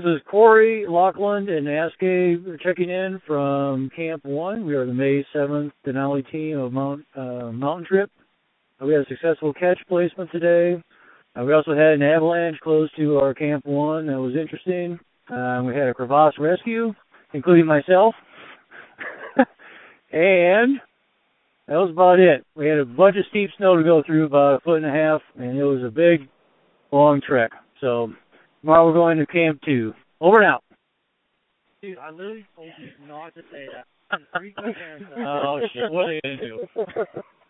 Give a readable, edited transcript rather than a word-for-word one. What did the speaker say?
This is Corey, Lachlan, and Askey checking in from Camp 1. We are the May 7th Denali team of Mountain Trip. We had a successful catch placement today. We also had an avalanche close to our Camp 1 that was interesting. We had a crevasse rescue, including myself. And that was about it. We had a bunch of steep snow to go through, about 1.5 feet, and it was a big, long trek. So tomorrow we're going to Camp 2. Over and out. Dude, I literally told you not to say that. Oh, shit. What are you going to do?